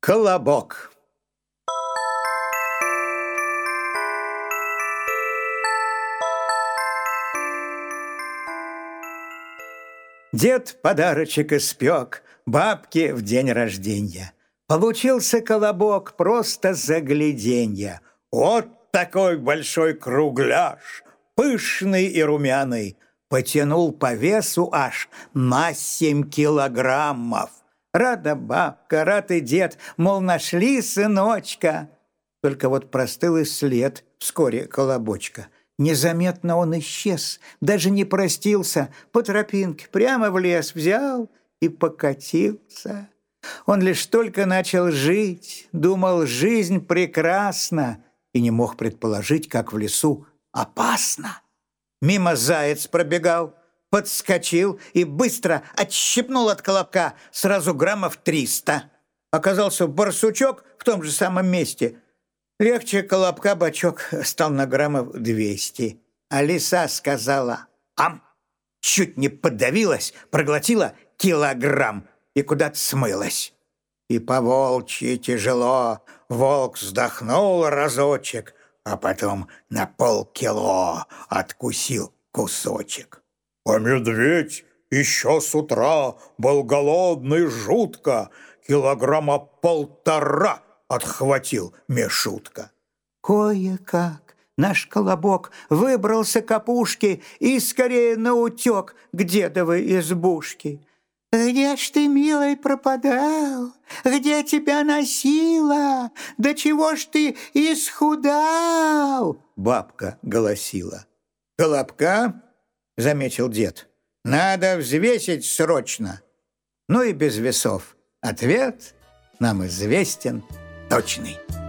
Колобок. Дед подарочек испек бабке в день рождения. Получился колобок просто загляденья. Вот такой большой кругляш, пышный и румяный, потянул по весу аж на 7 килограммов. Рада бабка, рад и дед, мол, нашли сыночка. Только вот простыл и след вскоре колобочка. Незаметно он исчез, даже не простился, по тропинке прямо в лес взял и покатился. Он лишь только начал жить, думал, жизнь прекрасна, и не мог предположить, как в лесу опасно. Мимо заяц пробегал, подскочил и быстро отщипнул от колобка сразу граммов 300. Оказался барсучок в том же самом месте. Легче колобка бачок стал на граммов 200. А лиса сказала «Ам!», чуть не подавилась, проглотила килограмм и куда-то смылась. И по-волчьи тяжело волк вздохнул разочек, а потом на полкило откусил кусочек. А медведь еще с утра был голодный жутко, килограмма 1,5 отхватил Мишутка. Кое-как наш колобок выбрался к опушке и скорее наутек к дедовой избушке. «Где ж ты, милый, пропадал? Где тебя носила? Да чего ж ты исхудал?» Бабка голосила. «Колобка, — заметил дед, — надо взвесить срочно». Ну и без весов. Ответ нам известен точный.